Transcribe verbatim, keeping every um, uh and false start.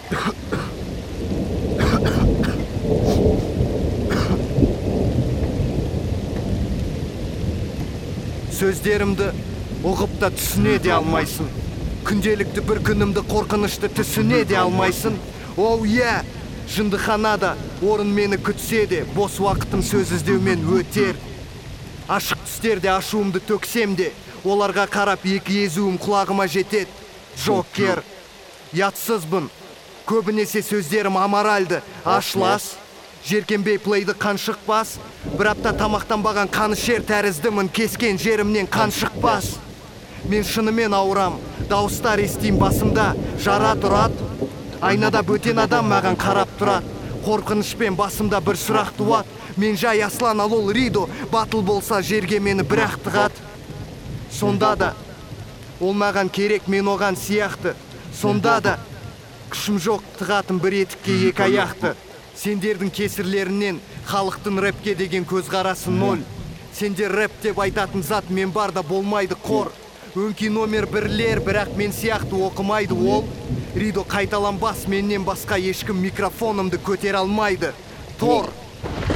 Сөздерімді ұғып та түсіне де алмайсың. Күнделікті бір күнімді қорқынышты түсіне де алмайсың. Оу е, жындыханада орын мені күтсе де, бос уақытым сөз іздеумен өтер. Ашық түстерде ашуымды төксем де, оларға қарап екі езуім құлағыма жетет. Джокер, ятсызбын, көбінесе сөздерім аморальды, ашлас. Жеркенбей плейді қаншықпас, бір апта тамақтанбаған қанышер тәріздімін, кескен жерімнен қаншықпас. Мен шынымен ауырам, дауыстар естейм басымда, жара тұрат. Айнада бөтен адам маған қарап тұрат. Қорқынышпен басымда бір сұрақ туат. Мен жай аслан, ал ол Ридо, батыл болса жерге мені бірақ тығат. Сонда да ол маған керек, мен оған сияқты. Сонда да күшім жоқ, тығатым бір етікке екі аяқты. Сендердің кесірлерінен халықтың рэпке деген көзқарасы ноль. Сендер рэп деп айтатын зат мен барда болмайды қор. Өңки номер бірлер, бірақ мен сияқты оқымайды ол. Ридо қайталанбас, меннен басқа ешкім микрофонымды көтер алмайды. Тор.